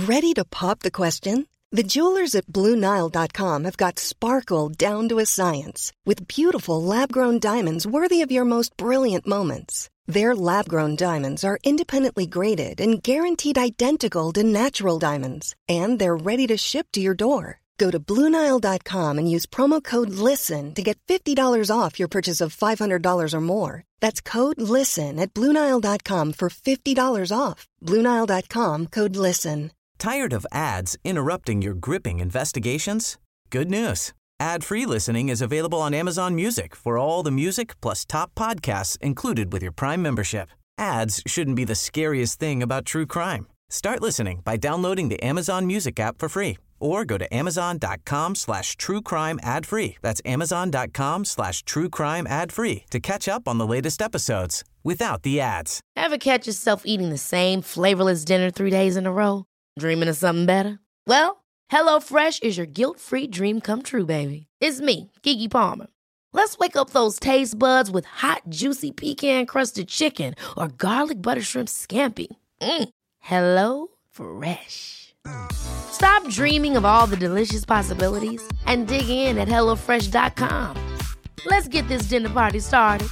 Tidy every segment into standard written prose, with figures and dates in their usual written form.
Ready to pop the question? The jewelers at BlueNile.com have got sparkle down to a science with beautiful lab-grown diamonds worthy of your most brilliant moments. Their lab-grown diamonds are independently graded and guaranteed identical to natural diamonds, and they're ready to ship to your door. Go to BlueNile.com and use promo code LISTEN to get $50 off your purchase of $500 or more. That's code LISTEN at BlueNile.com for $50 off. BlueNile.com, code LISTEN. Tired of ads interrupting your gripping investigations? Good news. Ad-free listening is available on Amazon Music for all the music plus top podcasts included with your Prime membership. Ads shouldn't be the scariest thing about true crime. Start listening by downloading the Amazon Music app for free or go to amazon.com/truecrime ad-free. That's amazon.com/truecrime ad-free to catch up on the latest episodes without the ads. Ever catch yourself eating the same flavorless dinner 3 days in a row? Dreaming of something better? Well, HelloFresh is your guilt-free dream come true, baby. It's me, Keke Palmer. Let's wake up those taste buds with hot, juicy pecan-crusted chicken or garlic butter shrimp scampi. Hello Fresh. Stop dreaming of all the delicious possibilities and dig in at HelloFresh.com. Let's get this dinner party started.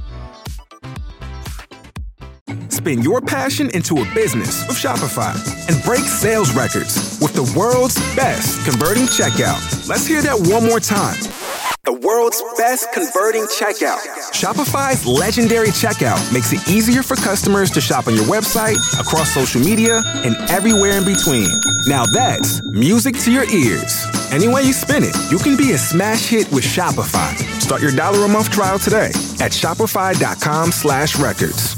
Spin your passion into a business with Shopify and break sales records with the world's best converting checkout. Let's hear that one more time. The world's best converting checkout. Shopify's legendary checkout makes it easier for customers to shop on your website, across social media, and everywhere in between. Now that's music to your ears. Any way you spin it, you can be a smash hit with Shopify. Start your $1 a month trial today at shopify.com/records.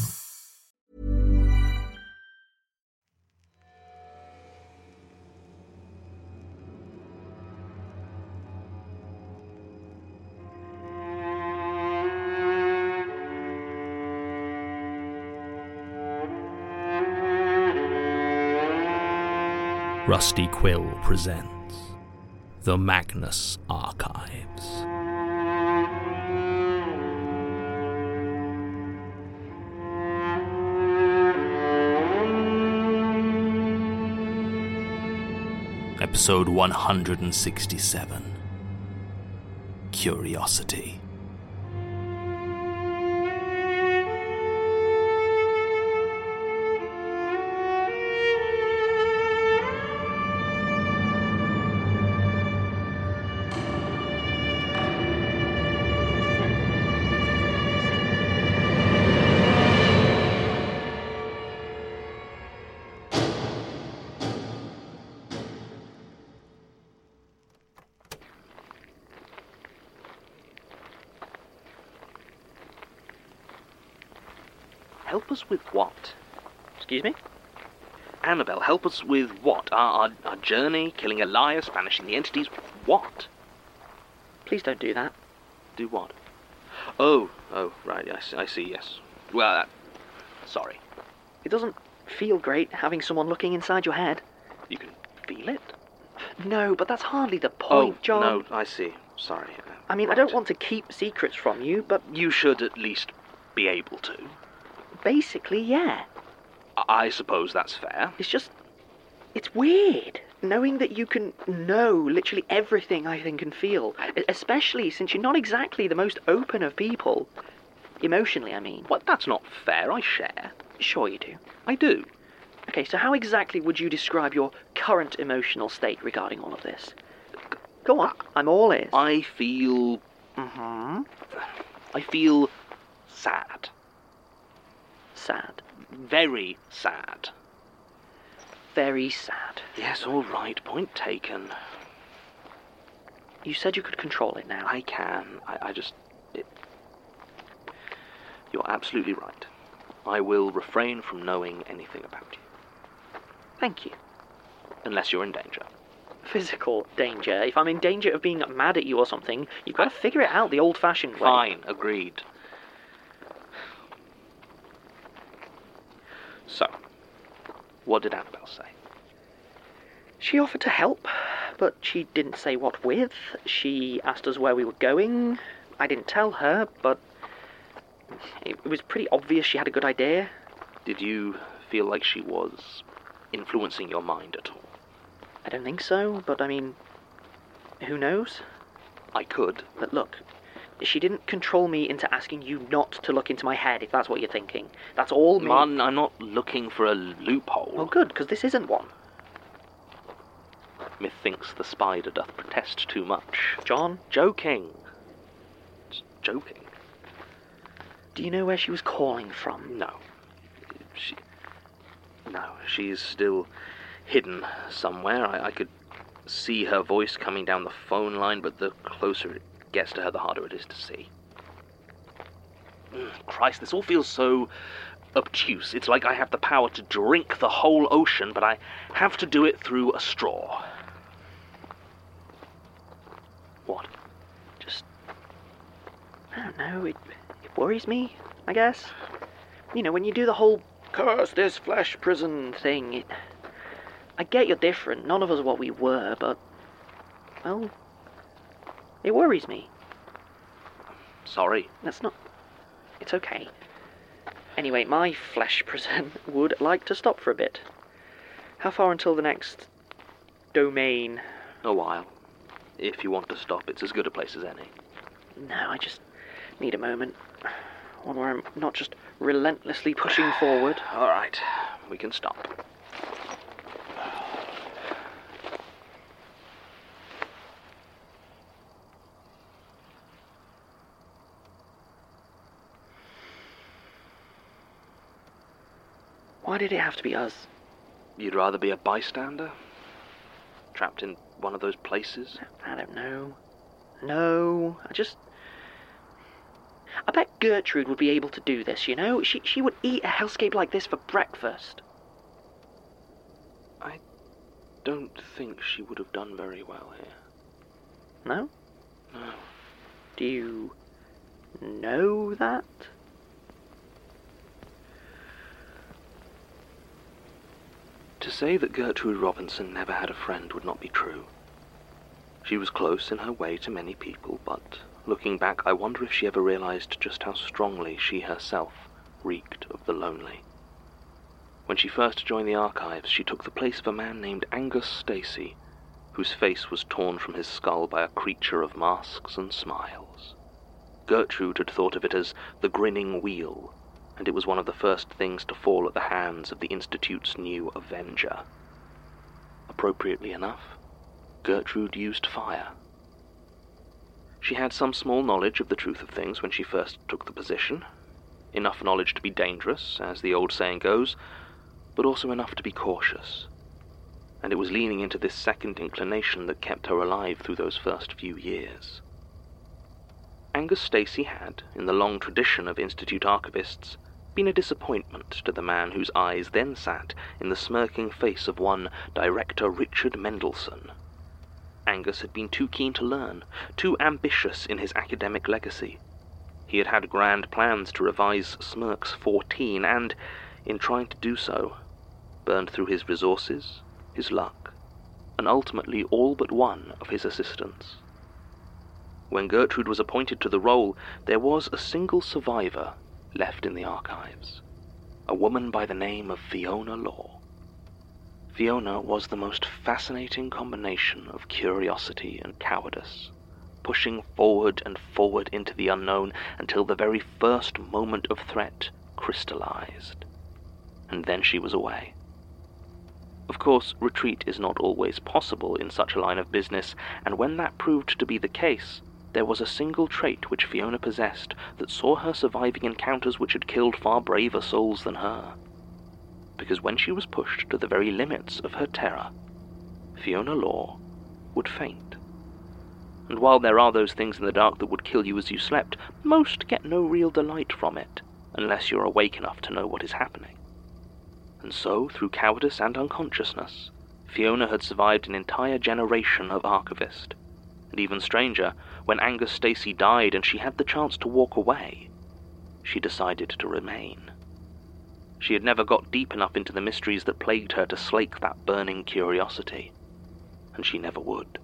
Rusty Quill presents The Magnus Archives. Episode 167. Curiosity. Help us with what? Excuse me? Annabelle, help us with what? Our journey, killing Elias, banishing the entities, what? Please don't do that. Do what? Oh, right, I see, yes. Well, sorry. It doesn't feel great having someone looking inside your head. You can feel it? No, but that's hardly the point, John. No, I see. Sorry. I mean, right. I don't want to keep secrets from you, but... You should at least be able to. Basically, yeah. I suppose that's fair. It's just... It's weird, knowing that you can know literally everything I think and feel. Especially since you're not exactly the most open of people. Emotionally, I mean. What? That's not fair. I share. Sure you do. I do. Okay, so how exactly would you describe your current emotional state regarding all of this? Go on, I'm all ears. I feel... I feel sad. Sad? Very sad. Very sad. Yes, all right. Point taken. You said you could control it now. I can. I just... You're absolutely right. I will refrain from knowing anything about you. Thank you. Unless you're in danger. Physical danger? If I'm in danger of being mad at you or something, you've got to figure it out the old-fashioned way. Fine, agreed. So, what did Annabelle say? She offered to help, but she didn't say what with. She asked us where we were going. I didn't tell her, but it was pretty obvious she had a good idea. Did you feel like she was influencing your mind at all? I don't think so, but I mean, who knows? I could. But look, she didn't control me into asking you not to look into my head, if that's what you're thinking. That's all me. Man, I'm not looking for a loophole. Well, good, because this isn't one. Methinks the spider doth protest too much. John? Joking. It's joking. Do you know where she was calling from? No. She's still hidden somewhere. I could see her voice coming down the phone line, but the closer it gets to her, the harder it is to see. Christ, this all feels so obtuse. It's like I have the power to drink the whole ocean, but I have to do it through a straw. What? Just, I don't know, it worries me, I guess. You know, when you do the whole curse this flesh prison thing, I get you're different, none of us are what we were, but, well, it worries me. Sorry. It's okay. Anyway, my flesh prison would like to stop for a bit. How far until the next domain? A while. If you want to stop, it's as good a place as any. No, I just need a moment. One where I'm not just relentlessly pushing forward. All right, we can stop. Why did it have to be us? You'd rather be a bystander? Trapped in one of those places? I don't know. No, I bet Gertrude would be able to do this, you know? She would eat a hellscape like this for breakfast. I don't think she would have done very well here. No? No. Do you know that? To say that Gertrude Robinson never had a friend would not be true. She was close in her way to many people, but looking back, I wonder if she ever realized just how strongly she herself reeked of the lonely. When she first joined the archives, she took the place of a man named Angus Stacy, whose face was torn from his skull by a creature of masks and smiles. Gertrude had thought of it as the grinning wheel, and it was one of the first things to fall at the hands of the Institute's new Avenger. Appropriately enough, Gertrude used fire. She had some small knowledge of the truth of things when she first took the position, enough knowledge to be dangerous, as the old saying goes, but also enough to be cautious. And it was leaning into this second inclination that kept her alive through those first few years. Angus Stacy had, in the long tradition of Institute archivists, been a disappointment to the man whose eyes then sat in the smirking face of one Director Richard Mendelsohn. Angus had been too keen to learn, too ambitious in his academic legacy. He had had grand plans to revise Smirk's 14 and, in trying to do so, burned through his resources, his luck, and ultimately all but one of his assistants. When Gertrude was appointed to the role, there was a single survivor left in the archives, a woman by the name of Fiona Law. Fiona was the most fascinating combination of curiosity and cowardice, pushing forward and forward into the unknown until the very first moment of threat crystallized. And then she was away. Of course, retreat is not always possible in such a line of business, and when that proved to be the case, there was a single trait which Fiona possessed that saw her surviving encounters which had killed far braver souls than her. Because when she was pushed to the very limits of her terror, Fiona Law would faint. And while there are those things in the dark that would kill you as you slept, most get no real delight from it, unless you're awake enough to know what is happening. And so, through cowardice and unconsciousness, Fiona had survived an entire generation of archivists. And even stranger, when Angus Stacy died and she had the chance to walk away, she decided to remain. She had never got deep enough into the mysteries that plagued her to slake that burning curiosity, and she never would.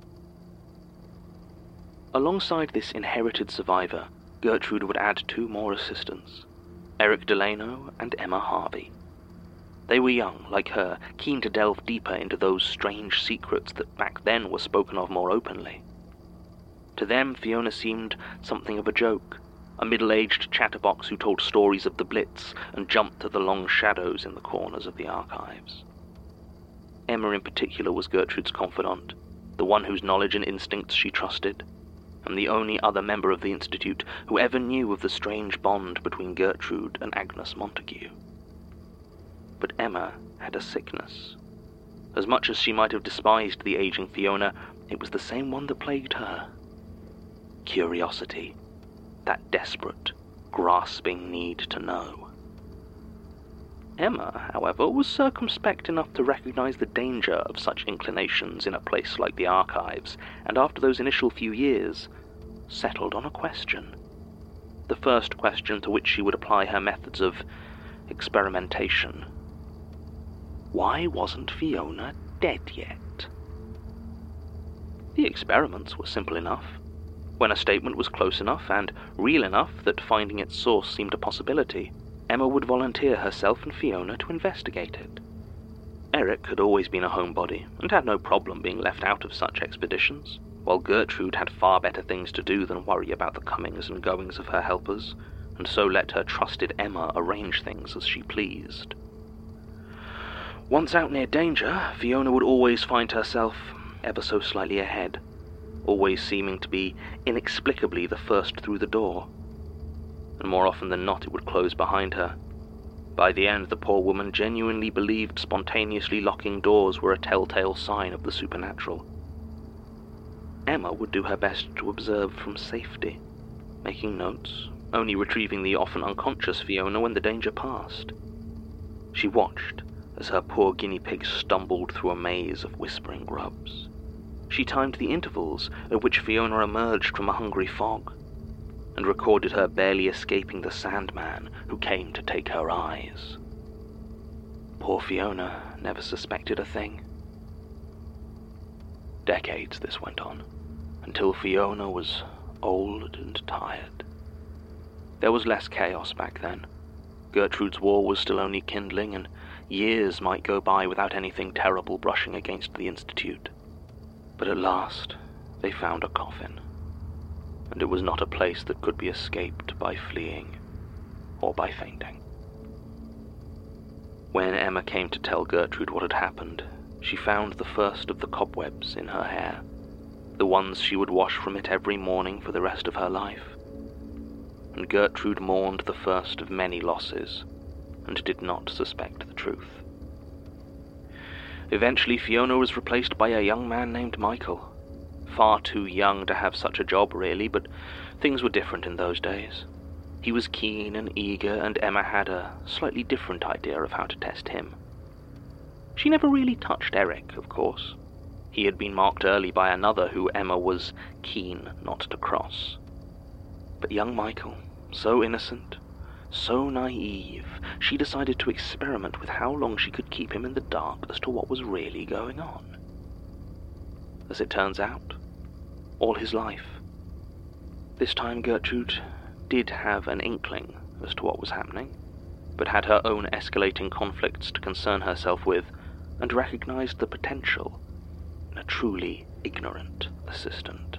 Alongside this inherited survivor, Gertrude would add two more assistants, Eric Delano and Emma Harvey. They were young, like her, keen to delve deeper into those strange secrets that back then were spoken of more openly. To them, Fiona seemed something of a joke, a middle-aged chatterbox who told stories of the Blitz and jumped at the long shadows in the corners of the archives. Emma in particular was Gertrude's confidant, the one whose knowledge and instincts she trusted, and the only other member of the Institute who ever knew of the strange bond between Gertrude and Agnes Montague. But Emma had a sickness. As much as she might have despised the aging Fiona, it was the same one that plagued her. Curiosity, that desperate, grasping need to know. Emma, however, was circumspect enough to recognize the danger of such inclinations in a place like the archives, and after those initial few years, settled on a question. The first question to which she would apply her methods of experimentation. Why wasn't Fiona dead yet? The experiments were simple enough. When a statement was close enough and real enough that finding its source seemed a possibility, Emma would volunteer herself and Fiona to investigate it. Eric had always been a homebody and had no problem being left out of such expeditions, while Gertrude had far better things to do than worry about the comings and goings of her helpers, and so let her trusted Emma arrange things as she pleased. Once out near danger, Fiona would always find herself ever so slightly ahead, always seeming to be inexplicably the first through the door. And more often than not it would close behind her. By the end, the poor woman genuinely believed spontaneously locking doors were a telltale sign of the supernatural. Emma would do her best to observe from safety, making notes, only retrieving the often unconscious Fiona when the danger passed. She watched as her poor guinea pig stumbled through a maze of whispering grubs. She timed the intervals at which Fiona emerged from a hungry fog, and recorded her barely escaping the Sandman who came to take her eyes. Poor Fiona never suspected a thing. Decades this went on, until Fiona was old and tired. There was less chaos back then. Gertrude's war was still only kindling, and years might go by without anything terrible brushing against the Institute. But at last, they found a coffin, and it was not a place that could be escaped by fleeing or by fainting. When Emma came to tell Gertrude what had happened, she found the first of the cobwebs in her hair, the ones she would wash from it every morning for the rest of her life. And Gertrude mourned the first of many losses, and did not suspect the truth. Eventually, Fiona was replaced by a young man named Michael. Far too young to have such a job, really, but things were different in those days. He was keen and eager, and Emma had a slightly different idea of how to test him. She never really touched Eric, of course. He had been marked early by another who Emma was keen not to cross. But young Michael, so innocent, so naive, she decided to experiment with how long she could keep him in the dark as to what was really going on. As it turns out, all his life. This time Gertrude did have an inkling as to what was happening, but had her own escalating conflicts to concern herself with, and recognized the potential in a truly ignorant assistant.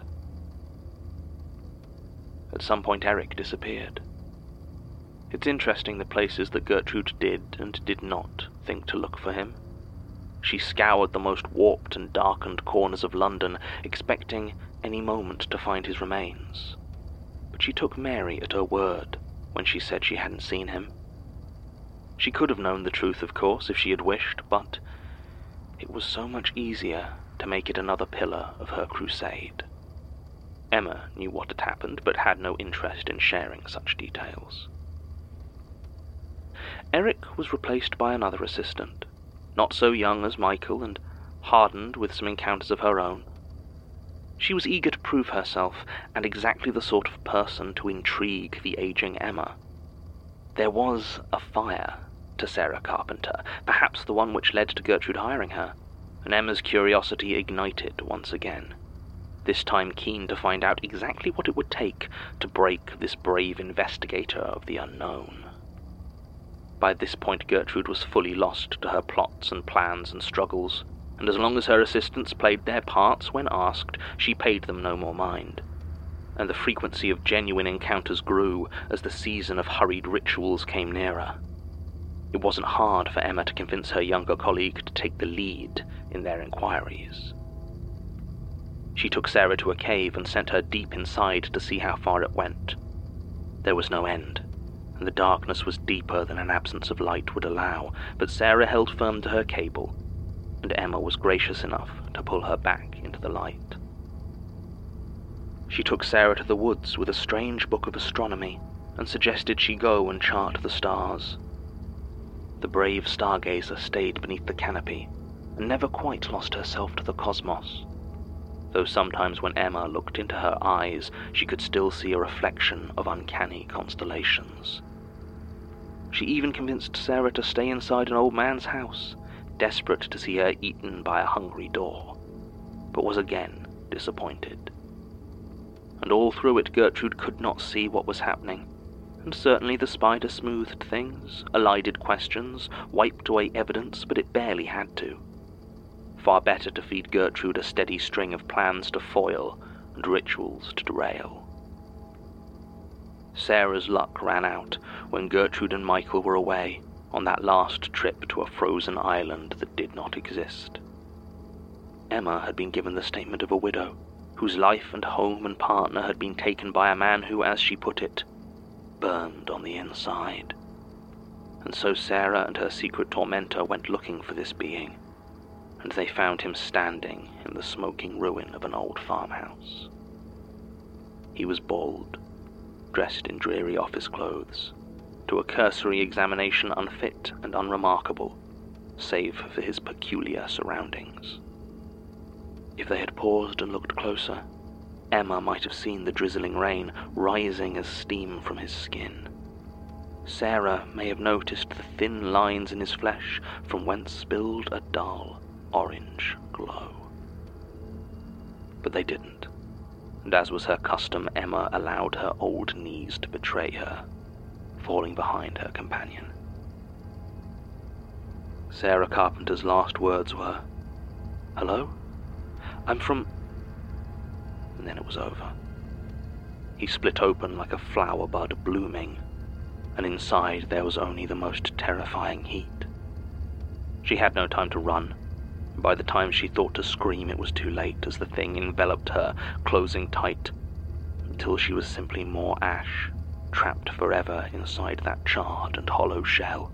At some point Eric disappeared. It's interesting the places that Gertrude did and did not think to look for him. She scoured the most warped and darkened corners of London, expecting any moment to find his remains. But she took Mary at her word when she said she hadn't seen him. She could have known the truth, of course, if she had wished, but it was so much easier to make it another pillar of her crusade. Emma knew what had happened, but had no interest in sharing such details. Eric was replaced by another assistant, not so young as Michael and hardened with some encounters of her own. She was eager to prove herself, and exactly the sort of person to intrigue the aging Emma. There was a fire to Sarah Carpenter, perhaps the one which led to Gertrude hiring her, and Emma's curiosity ignited once again, this time keen to find out exactly what it would take to break this brave investigator of the unknown. By this point Gertrude was fully lost to her plots and plans and struggles, and as long as her assistants played their parts when asked, she paid them no more mind. And the frequency of genuine encounters grew as the season of hurried rituals came nearer. It wasn't hard for Emma to convince her younger colleague to take the lead in their inquiries. She took Sarah to a cave and sent her deep inside to see how far it went. There was no end, and the darkness was deeper than an absence of light would allow, but Sarah held firm to her cable, and Emma was gracious enough to pull her back into the light. She took Sarah to the woods with a strange book of astronomy and suggested she go and chart the stars. The brave stargazer stayed beneath the canopy and never quite lost herself to the cosmos, though sometimes when Emma looked into her eyes she could still see a reflection of uncanny constellations. She even convinced Sarah to stay inside an old man's house, desperate to see her eaten by a hungry daw, but was again disappointed. And all through it Gertrude could not see what was happening, and certainly the spider smoothed things, elided questions, wiped away evidence, but it barely had to. Far better to feed Gertrude a steady string of plans to foil and rituals to derail. Sarah's luck ran out when Gertrude and Michael were away on that last trip to a frozen island that did not exist. Emma had been given the statement of a widow, whose life and home and partner had been taken by a man who, as she put it, burned on the inside. And so Sarah and her secret tormentor went looking for this being, and they found him standing in the smoking ruin of an old farmhouse. He was bald, dressed in dreary office clothes, to a cursory examination unfit and unremarkable, save for his peculiar surroundings. If they had paused and looked closer, Emma might have seen the drizzling rain rising as steam from his skin. Sarah may have noticed the thin lines in his flesh from whence spilled a dull orange glow. But they didn't, and as was her custom, Emma allowed her old knees to betray her, falling behind her companion. Sarah Carpenter's last words were, "Hello? I'm from..." And then it was over. He split open like a flower bud blooming, and inside there was only the most terrifying heat. She had no time to run. By the time she thought to scream, it was too late, as the thing enveloped her, closing tight, until she was simply more ash, trapped forever inside that charred and hollow shell.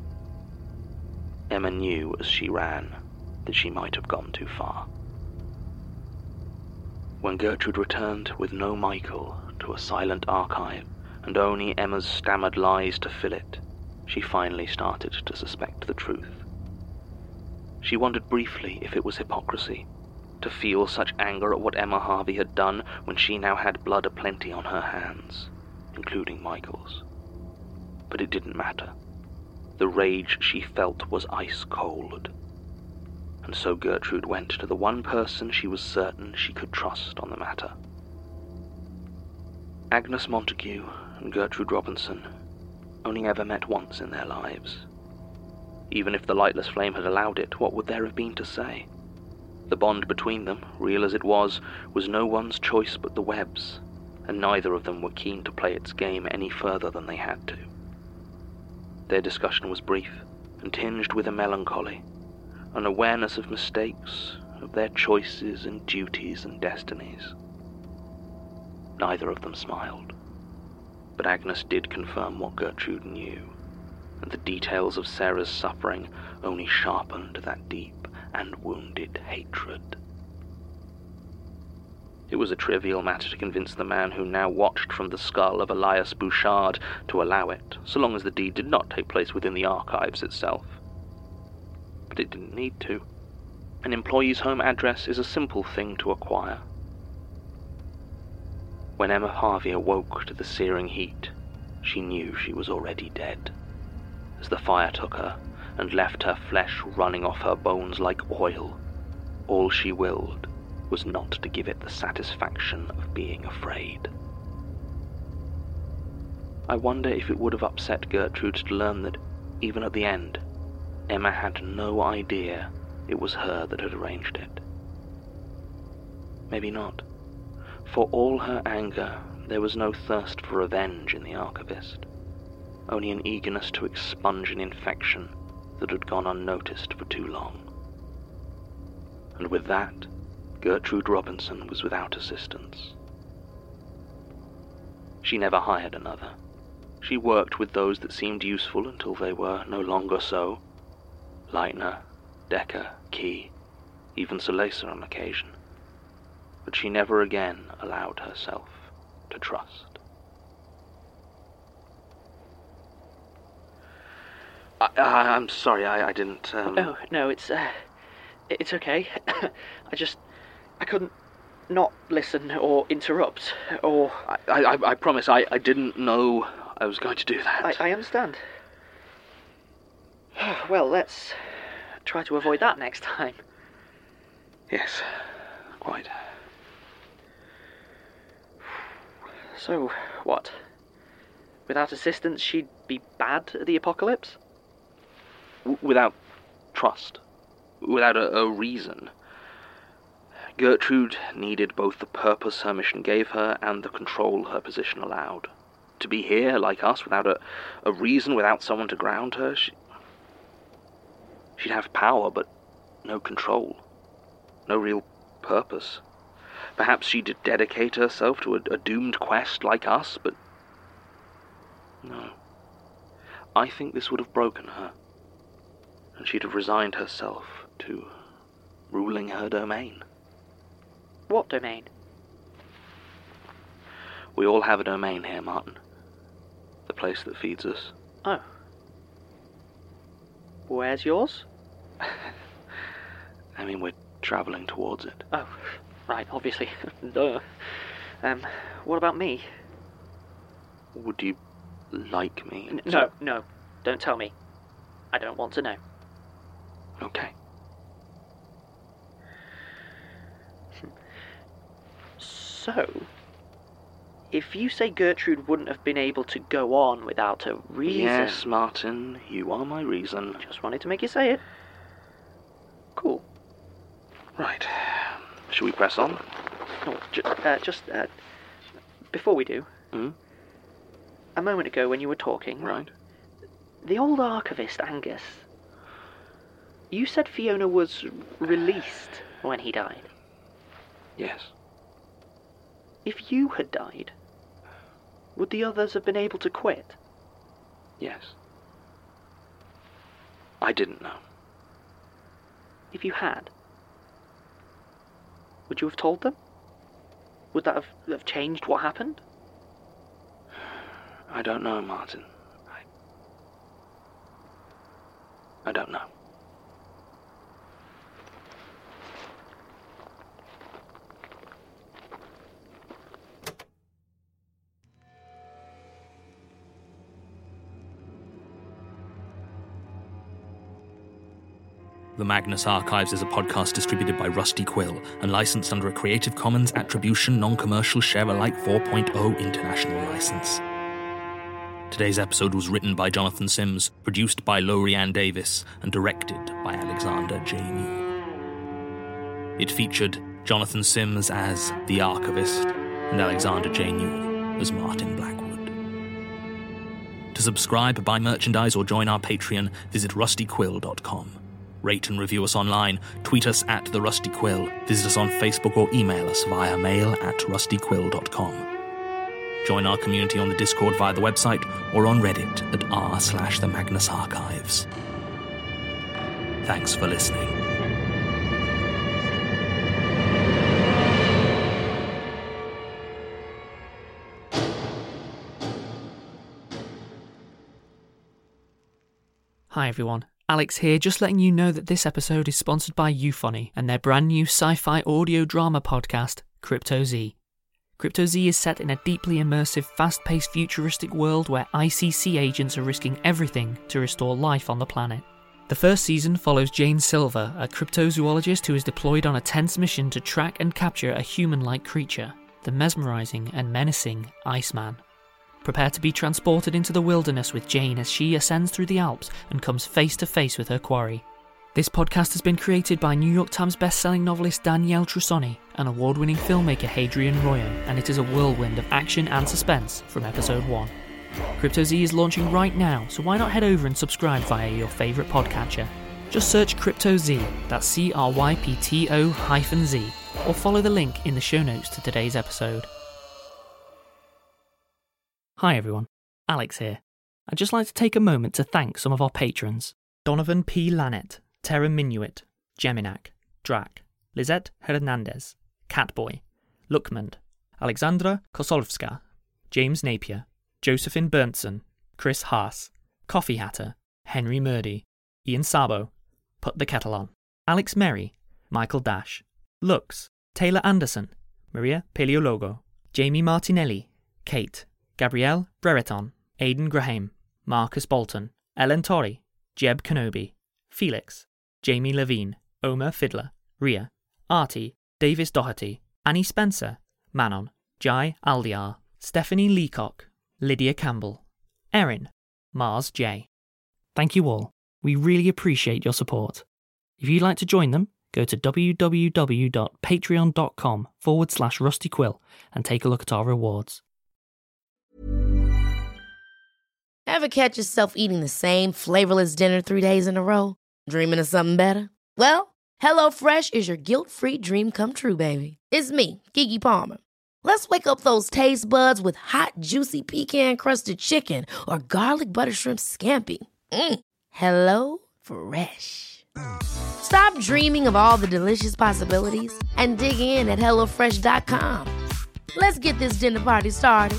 Emma knew as she ran that she might have gone too far. When Gertrude returned with no Michael to a silent archive and only Emma's stammered lies to fill it, she finally started to suspect the truth. She wondered briefly if it was hypocrisy to feel such anger at what Emma Harvey had done when she now had blood aplenty on her hands, including Michael's. But it didn't matter. The rage she felt was ice cold. And so Gertrude went to the one person she was certain she could trust on the matter. Agnes Montague and Gertrude Robinson only ever met once in their lives. Even if the lightless flame had allowed it, what would there have been to say? The bond between them, real as it was no one's choice but the Webbs, and neither of them were keen to play its game any further than they had to. Their discussion was brief and tinged with a melancholy, an awareness of mistakes, of their choices and duties and destinies. Neither of them smiled, but Agnes did confirm what Gertrude knew, and the details of Sarah's suffering only sharpened that deep and wounded hatred. It was a trivial matter to convince the man who now watched from the skull of Elias Bouchard to allow it, so long as the deed did not take place within the archives itself. But it didn't need to. An employee's home address is a simple thing to acquire. When Emma Harvey awoke to the searing heat, she knew she was already dead, as the fire took her and left her flesh running off her bones like oil. All she willed was not to give it the satisfaction of being afraid. I wonder if it would have upset Gertrude to learn that, even at the end, Emma had no idea it was her that had arranged it. Maybe not. For all her anger, there was no thirst for revenge in the archivist, only an eagerness to expunge an infection that had gone unnoticed for too long. And with that, Gertrude Robinson was without assistance. She never hired another. She worked with those that seemed useful until they were no longer so. Leitner, Decker, Key, even Solesa on occasion. But she never again allowed herself to trust. I'm sorry, I didn't, Oh, no, it's okay. I couldn't not listen or interrupt, or... I promise, I didn't know I was going to do that. I understand. Well, let's try to avoid that next time. Yes, quite. So, what? Without assistance, she'd be bad at the apocalypse? Without trust. Without a reason. Gertrude needed both the purpose her mission gave her and the control her position allowed. To be here, like us, without a reason, without someone to ground her, she'd have power, but no control. No real purpose. Perhaps she'd dedicate herself to a doomed quest like us, but... no. I think this would have broken her, and she'd have resigned herself to ruling her domain. What domain? We all have a domain here, Martin. The place that feeds us. Oh. Where's yours? I mean, we're travelling towards it. Oh, right, obviously. Duh. What about me? Would you like me? No, don't tell me. I don't want to know. Okay. So, if you say Gertrude wouldn't have been able to go on without a reason... Yes, Martin, you are my reason. Just wanted to make you say it. Cool. Right. Shall we press on? No, before we do... A moment ago when you were talking... Right. The old archivist, Angus... You said Fiona was released when he died. Yes. If you had died, would the others have been able to quit? Yes. I didn't know. If you had, would you have told them? Would that have changed what happened? I don't know, Martin. I don't know. The Magnus Archives is a podcast distributed by Rusty Quill and licensed under a Creative Commons Attribution Non-Commercial Share-alike 4.0 international license. Today's episode was written by Jonathan Sims, produced by Lowry-Ann Davis, and directed by Alexander J. New. It featured Jonathan Sims as the Archivist and Alexander J. Newell as Martin Blackwood. To subscribe, buy merchandise, or join our Patreon, visit rustyquill.com. Rate and review us online, tweet us at The Rusty Quill, visit us on Facebook, or email us via mail@rustyquill.com. Join our community on the Discord via the website or on Reddit at r/The Magnus Archives. Thanks for listening. Hi everyone. Alex here, just letting you know that this episode is sponsored by Euphony and their brand new sci-fi audio drama podcast, Crypto Z. Crypto Z is set in a deeply immersive, fast-paced futuristic world where ICC agents are risking everything to restore life on the planet. The first season follows Jane Silver, a cryptozoologist who is deployed on a tense mission to track and capture a human-like creature, the mesmerising and menacing Iceman. Prepare to be transported into the wilderness with Jane as she ascends through the Alps and comes face to face with her quarry. This podcast has been created by New York Times best-selling novelist Danielle Trussoni and award-winning filmmaker Hadrian Royo, and it is a whirlwind of action and suspense from episode 1. Crypto Z is launching right now, so why not head over and subscribe via your favourite podcatcher? Just search Crypto Z, that's CRYPTO-Z, or follow the link in the show notes to today's episode. Hi everyone, Alex here. I'd just like to take a moment to thank some of our patrons: Donovan P. Lanet, Terra Minuit, Geminac, Drac, Lizette Hernandez, Catboy, Lookmand, Alexandra Kosolvska, James Napier, Josephine Berntson, Chris Haas, Coffee Hatter, Henry Murdy, Ian Sabo, Put the Kettle On, Alex Merry, Michael Dash, Lux, Taylor Anderson, Maria Paleologo, Jamie Martinelli, Kate, Gabrielle Brereton, Aidan Graham, Marcus Bolton, Ellen Torrey, Jeb Kenobi, Felix, Jamie Levine, Omer Fiddler, Ria, Artie, Davis Doherty, Annie Spencer, Manon, Jai Aldiar, Stephanie Leacock, Lydia Campbell, Erin, Mars J. Thank you all. We really appreciate your support. If you'd like to join them, go to www.patreon.com/RustyQuill and take a look at our rewards. Ever catch yourself eating the same flavorless dinner 3 days in a row? Dreaming of something better? Well, HelloFresh is your guilt-free dream come true, baby. It's me, Keke Palmer. Let's wake up those taste buds with hot, juicy pecan-crusted chicken or garlic butter shrimp scampi. Hello Fresh. Stop dreaming of all the delicious possibilities and dig in at HelloFresh.com. Let's get this dinner party started.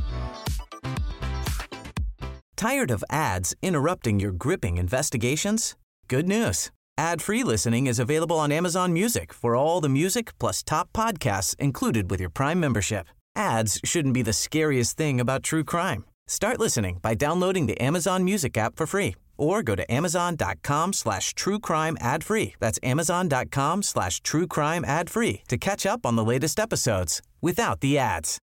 Tired of ads interrupting your gripping investigations? Good news. Ad-free listening is available on Amazon Music for all the music plus top podcasts included with your Prime membership. Ads shouldn't be the scariest thing about true crime. Start listening by downloading the Amazon Music app for free or go to amazon.com/truecrime ad-free. That's amazon.com/truecrime ad-free to catch up on the latest episodes without the ads.